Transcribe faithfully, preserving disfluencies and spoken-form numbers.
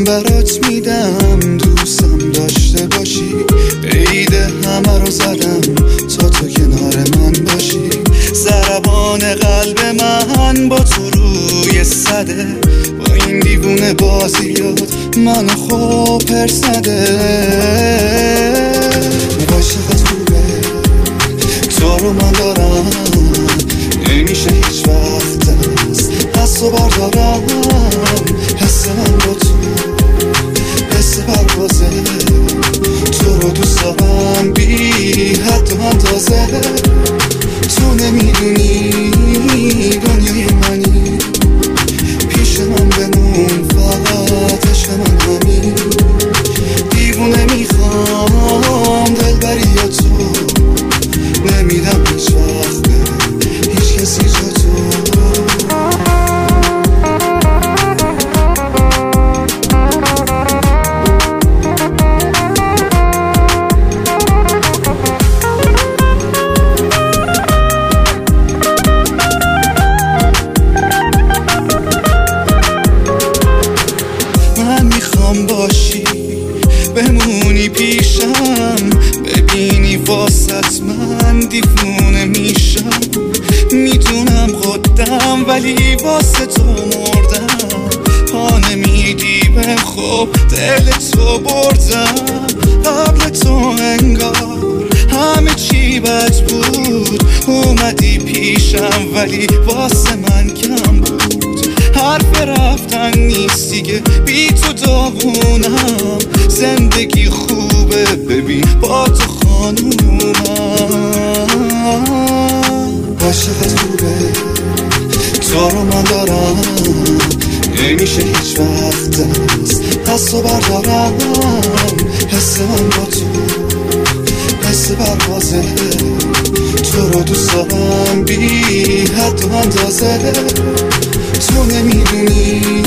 برات میدم، دوستم داشته باشی. عید همه رو زدم تا تو کنار من باشی. ضربان قلب من با تو روی صده، با این دیوونه بازیات من خوب پرسده. عاشقت خوبه، تو رو من دارم، نمیشه هیچ وقت دست از تو بردارم. حس من با تو حس پروازه، تو رو دوست دارم بی حد و اندازه. تو نمیدونی دنیای منی، پیش من بمون فقط عشق من همین. دیوونه میخوام دلبری یا تو، نمیدم هیچ وقت به هیچ کسی جا تو. من میخوام باشی، بمونی پیشم، ببینی واسط من دیوونه میشم. میدونم خودم ولی واسه تو مردم. پا نمیدی بهم خب دل تو بردم. قبل تو انگار همه چی بد بود، اومدی پیشم ولی واسه من کم بود. حرف رفتن نیست دیگه، بی تو داغونم. زندگی خوبه ببین با تو خانومم. عاشقت خوبه، تو رو من دارم، نمیشه هیچ وقت دست از تو بردارم. حس من با تو حس پروازه، تو رو دوست دارم بی حد و اندازه. تو نمیدونی